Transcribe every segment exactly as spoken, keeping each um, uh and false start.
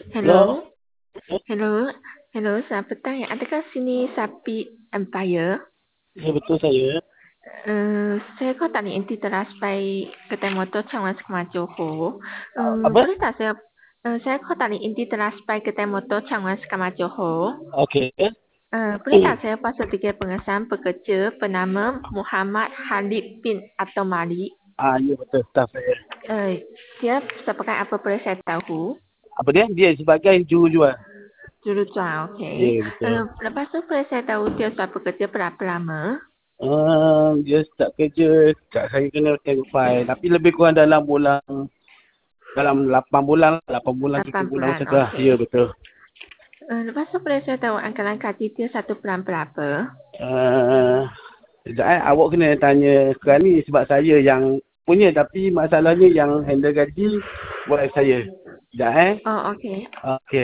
Hello, Hello, hello, hello, selamat petang ya. Adakah sini Sapi Empire? ya betul saya. Uh, saya kau tak ni inti teras pai kedai motor Changwan Sekma Johor. Uh, Apa? boleh tak saya uh, saya kau tak ni inti teras pai kedai motor Changwan Sekma Johor. Okey. Uh, boleh tak saya pasal tiga pengesahan pekerja bernama Muhammad Khalid bin Abdul Malik. Ah, ya betul staff saya. Uh, dia sebagai apa boleh saya tahu? Apa dia? Dia sebagai jurujual. Jurujual, okey. Ya betul. Uh, lepas tu boleh saya tahu dia sudah bekerja berapa lama? Uh, dia start kerja, kat saya kena tengok file. Tapi lebih kurang dalam bulan, dalam lapan bulan, lapan bulan, tujuh lapan bulan bulan, macam tu lah. okey. Ya betul. Uh, lepas tu boleh saya tahu anggaran gaji dia satu bulan berapa? Uh, sekejap eh, awak kena tanya sekarang ni sebab saya yang punya. Tapi masalahnya yang handle gaji buat saya. Sekejap eh. Oh, okey. Okey.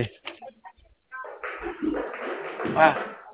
Ah.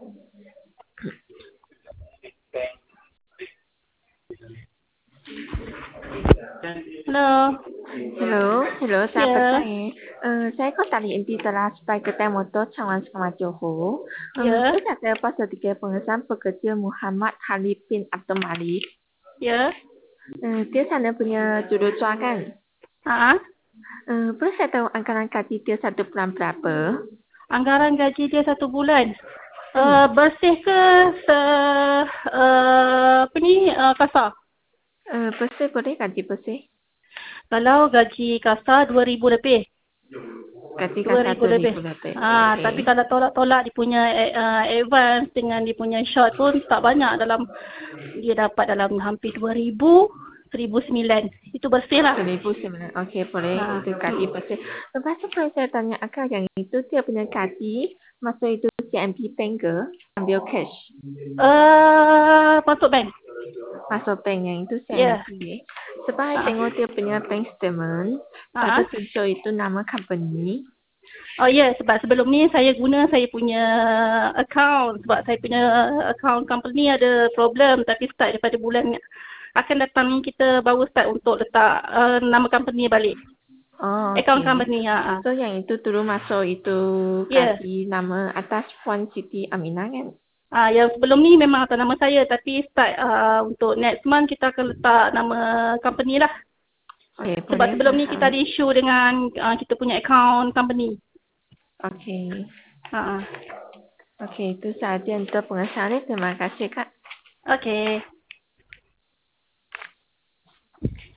Hello. Hello, hello, selamat Ya. petang eh. Uh, saya kau tadi inti telah supaya kedai motor Changwan Sekma Johor. Uh, Ya. boleh tak saya pasal tiga pengesahan pekerja Muhammad Khalid bin Abdul Malik? Ya. Uh, dia sana punya jurujual kan? Ha. Uh, boleh saya tahu anggaran gaji dia satu bulan berapa? Anggaran gaji dia satu bulan. Hmm. Uh, bersih ke se uh, apa ni uh, kasar? Uh, bersih boleh gaji bersih? Kalau gaji kasar dua ribu lebih. Gaji dua kasar ribu dua lebih. ribu lebih. Ha, Okay. tapi kalau tolak-tolak dia punya uh, advance dengan dia punya short pun tak banyak, dalam dia dapat dalam hampir dua ribu, seribu sembilan. Itu bersih lah. Seribu sembilan. Okey, boleh. Ha. Itu gaji bersih. Lepas tu kalau saya tanya akak yang itu dia punya gaji masuk itu C M P Bank ke? Ambil cash. Uh, masuk bank. Masuk bank yang itu C M P. Ya. Yeah. Sebab saya Ha. tengok dia punya bank statement. Ha. Satu tunjuk itu nama company. Oh ya, yeah, sebab sebelum ni saya guna saya punya account. Sebab saya punya account company ada problem. Tapi start daripada bulan akan datang ni kita baru start untuk letak uh, nama company balik. Oh, Account okay. company, ha. So yang itu dulu masuk itu Ya. gaji nama atas Puan Siti Aminah kan? Ah, yang sebelum ni memang atas nama saya. Tapi start uh, untuk next month kita akan letak nama company lah. Okay, Sebab boleh. sebelum ni kita ada issue dengan uh, kita punya account company. Okey. Ha. Okey, itu sahaja untuk pengesahan. Terima kasih, Kak. Okay.